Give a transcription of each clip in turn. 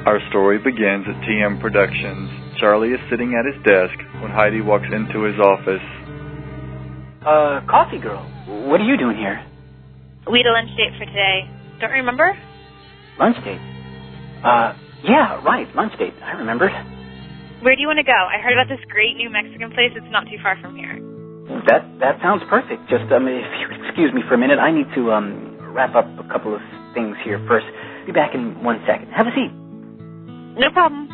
Our story begins at TM Productions. Charlie is sitting at his desk when Heidi walks into his office. Coffee girl, what are you doing here? We had a lunch date for today. Don't you remember? Lunch date? Yeah, right, lunch date. I remembered. Where do you want to go? I heard about this great new Mexican place. It's not too far from here. That sounds perfect. Just, if you excuse me for a minute, I need to, wrap up a couple of things here first. Be back in 1 second. Have a seat. No problem.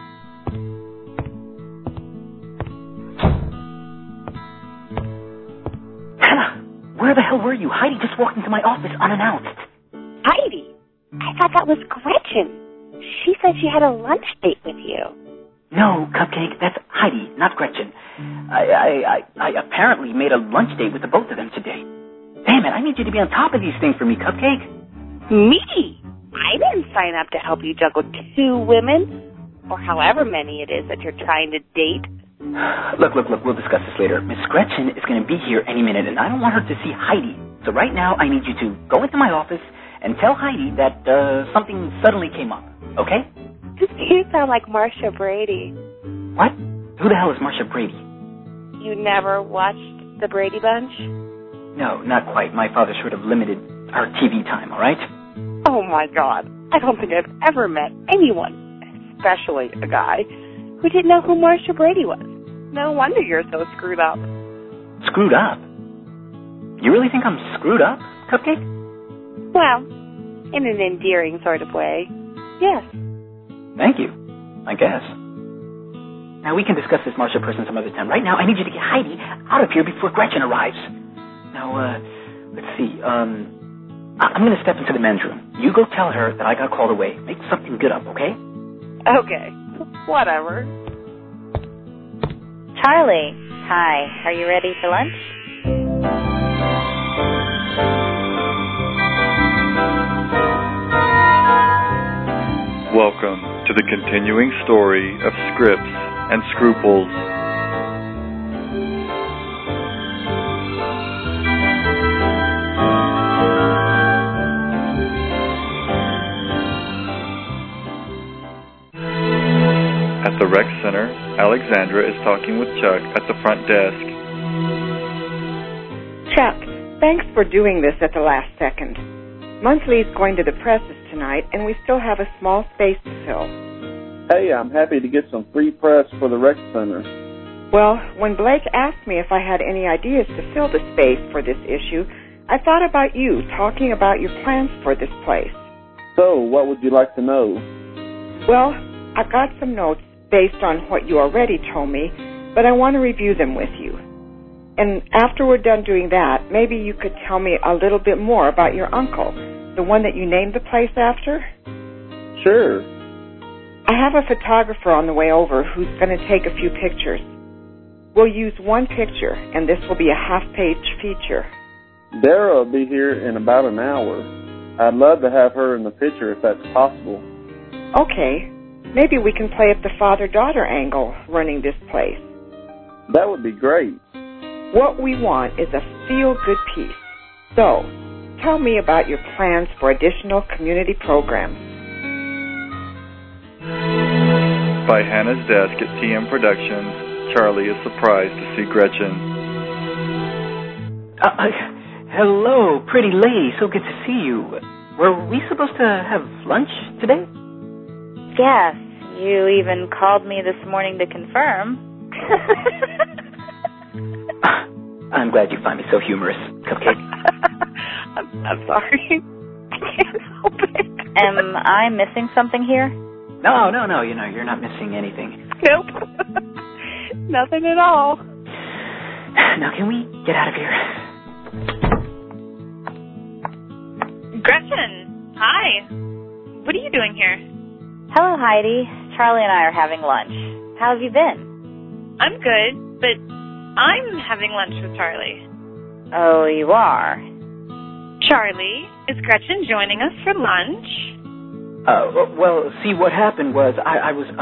Hannah, where the hell were you? Heidi just walked into my office unannounced. Heidi? I thought that was Gretchen. She said she had a lunch date with you. No, Cupcake, that's Heidi, not Gretchen. I apparently made a lunch date with the both of them today. Damn it, I need you to be on top of these things for me, Cupcake. Me? I didn't sign up to help you juggle 2 women, or however many it is that you're trying to date. Look, we'll discuss this later. Miss Gretchen is going to be here any minute, and I don't want her to see Heidi. So right now, I need you to go into my office and tell Heidi that something suddenly came up, okay? You sound like Marsha Brady. What? Who the hell is Marsha Brady? You never watched The Brady Bunch? No, not quite. My father sort of limited our TV time, all right? Oh, my God. I don't think I've ever met anyone, especially a guy, who didn't know who Marsha Brady was. No wonder you're so screwed up. Screwed up? You really think I'm screwed up, Cupcake? Well, in an endearing sort of way, yes. Thank you, I guess. Now, we can discuss this Marsha person some other time. Right now, I need you to get Heidi out of here before Gretchen arrives. Now, let's see. I'm going to step into the men's room. You go tell her that I got called away. Make something good up, okay? Okay, whatever. Charlie, hi. Are you ready for lunch? Welcome to the continuing story of Scripts and Scruples. At the rec center, Alexandra is talking with Chuck at the front desk. Chuck, thanks for doing this at the last second. Monthly's going to the presses tonight, and we still have a small space to fill. Hey, I'm happy to get some free press for the rec center. Well, when Blake asked me if I had any ideas to fill the space for this issue, I thought about you talking about your plans for this place. So, what would you like to know? Well, I've got some notes based on what you already told me, but I want to review them with you. And after we're done doing that, maybe you could tell me a little bit more about your uncle, the one that you named the place after? Sure. I have a photographer on the way over who's going to take a few pictures. We'll use one picture, and this will be a half-page feature. Dara will be here in about an hour. I'd love to have her in the picture if that's possible. Okay. Maybe we can play up the father-daughter angle running this place. That would be great. What we want is a feel-good piece. So, tell me about your plans for additional community programs. By Hannah's desk at TM Productions, Charlie is surprised to see Gretchen. Hello, pretty lady. So good to see you. Were we supposed to have lunch today? Yes. You even called me this morning to confirm. I'm glad you find me so humorous, Cupcake. I'm sorry. I can't help it. Am I missing something here? No, you know, you're not missing anything. Nope. Nothing at all. Now, can we get out of here? Gretchen, hi. What are you doing here? Hello, Heidi. Charlie and I are having lunch. How have you been? I'm good, but I'm having lunch with Charlie. Oh, you are? Charlie, is Gretchen joining us for lunch? Well, see, what happened was I was,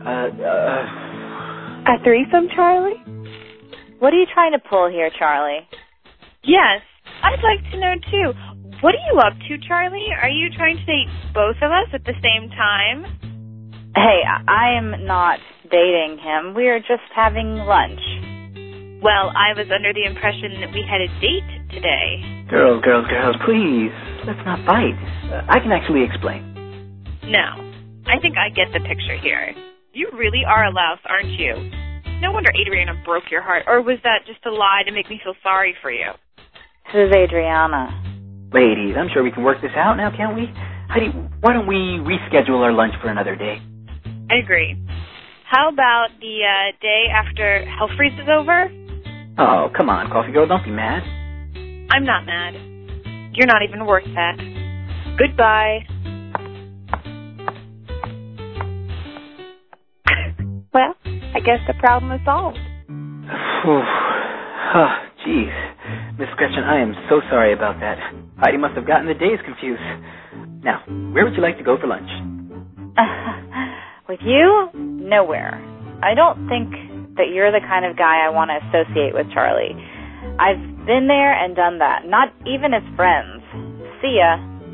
A threesome, Charlie? What are you trying to pull here, Charlie? Yes, I'd like to know, too. What are you up to, Charlie? Are you trying to date both of us at the same time? Hey, I am not dating him. We are just having lunch. Well, I was under the impression that we had a date today. Girls, please. Let's not fight. I can actually explain. No. I think I get the picture here. You really are a louse, aren't you? No wonder Adriana broke your heart. Or was that just a lie to make me feel sorry for you? Who's Adriana? Ladies, I'm sure we can work this out now, can't we? Heidi, why don't we reschedule our lunch for another day? I agree. How about the day after Hell Freeze is over? Oh, come on, Coffee Girl, don't be mad. I'm not mad. You're not even worth that. Goodbye. Well, I guess the problem is solved. Oh, jeez. Miss Gretchen, I am so sorry about that. Heidi must have gotten the days confused. Now, where would you like to go for lunch? With you? Nowhere. I don't think that you're the kind of guy I want to associate with, Charlie. I've been there and done that. Not even as friends. See ya.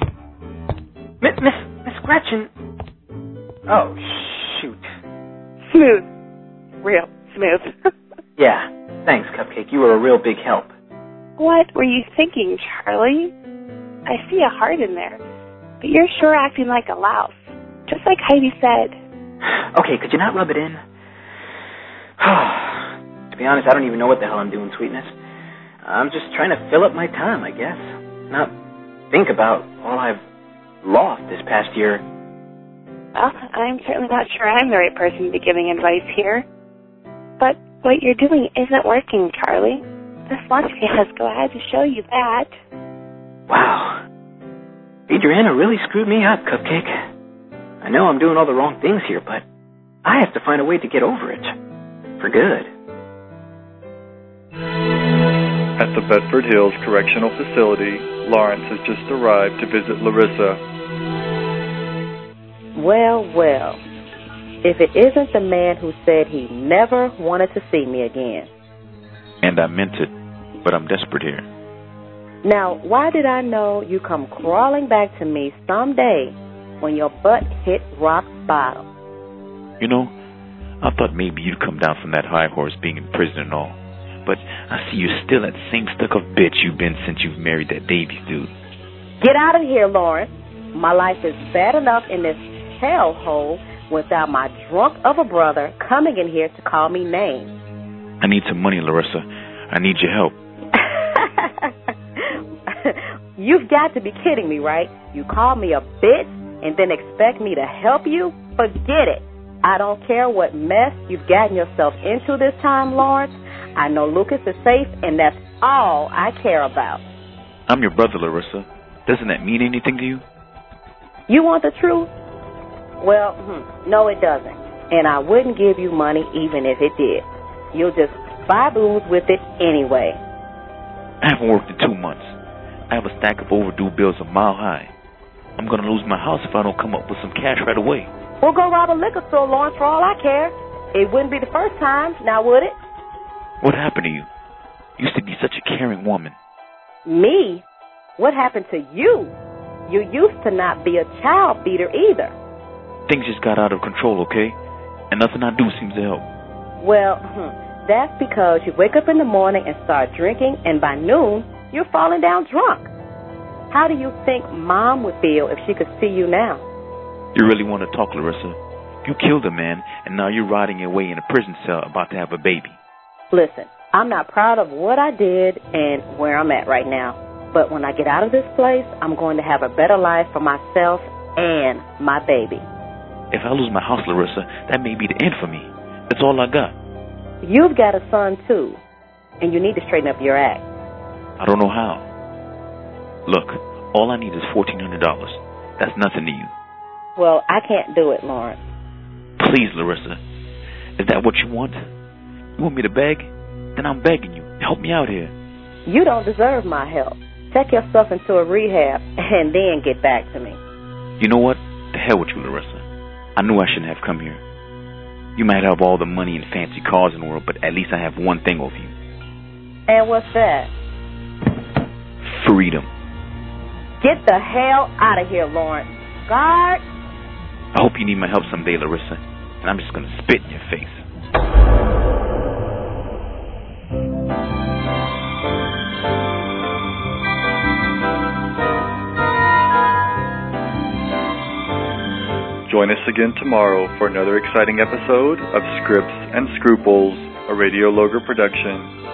Miss Gretchen. Oh, shoot. Smooth. Real smooth. Yeah, thanks, Cupcake. You were a real big help. What were you thinking, Charlie? I see a heart in there, but you're sure acting like a louse. Just like Heidi said. Okay, could you not rub it in? To be honest, I don't even know what the hell I'm doing, Sweetness. I'm just trying to fill up my time, I guess. Not think about all I've lost this past year. Well, I'm certainly not sure I'm the right person to be giving advice here. But what you're doing isn't working, Charlie. This lunch fiasco had to show you that. Wow. Adriana really screwed me up, Cupcake. I know I'm doing all the wrong things here, but I have to find a way to get over it. For good. At the Bedford Hills Correctional Facility, Lawrence has just arrived to visit Larissa. Well. If it isn't the man who said he never wanted to see me again. And I meant it, but I'm desperate here. Now, why did I know you come crawling back to me someday when your butt hit rock bottom? You know, I thought maybe you'd come down from that high horse being in prison and all. But I see you're still that same stuck-up bitch you've been since you've married that Davies dude. Get out of here, Lawrence. My life is bad enough in this hellhole without my drunk of a brother coming in here to call me names. I need some money, Larissa. I need your help. You've got to be kidding me, right? You call me a bitch and then expect me to help you? Forget it. I don't care what mess you've gotten yourself into this time, Lawrence. I know Lucas is safe, and that's all I care about. I'm your brother, Larissa. Doesn't that mean anything to you? You want the truth? Well, no, it doesn't. And I wouldn't give you money even if it did. You'll just buy booze with it anyway. I haven't worked in 2 months. I have a stack of overdue bills a mile high. I'm going to lose my house if I don't come up with some cash right away. We'll go rob a liquor store, Lawrence, for all I care. It wouldn't be the first time, now would it? What happened to you? You used to be such a caring woman. Me? What happened to you? You used to not be a child beater either. Things just got out of control, okay? And nothing I do seems to help. Well, that's because you wake up in the morning and start drinking, and by noon, you're falling down drunk. How do you think Mom would feel if she could see you now? You really want to talk, Larissa? You killed a man, and now you're rotting away in a prison cell about to have a baby. Listen, I'm not proud of what I did and where I'm at right now. But when I get out of this place, I'm going to have a better life for myself and my baby. If I lose my house, Larissa, that may be the end for me. That's all I got. You've got a son, too, and you need to straighten up your act. I don't know how. Look, all I need is $1,400. That's nothing to you. Well, I can't do it, Lawrence. Please, Larissa. Is that what you want? You want me to beg? Then I'm begging you. Help me out here. You don't deserve my help. Check yourself into a rehab and then get back to me. You know what? The hell with you, Larissa. I knew I shouldn't have come here. You might have all the money and fancy cars in the world, but at least I have one thing over you. And what's that? Freedom. Get the hell out of here, Lawrence. Guard! I hope you need my help someday, Larissa, and I'm just going to spit in your face. Join us again tomorrow for another exciting episode of Scripts and Scruples, a Radio Loger production.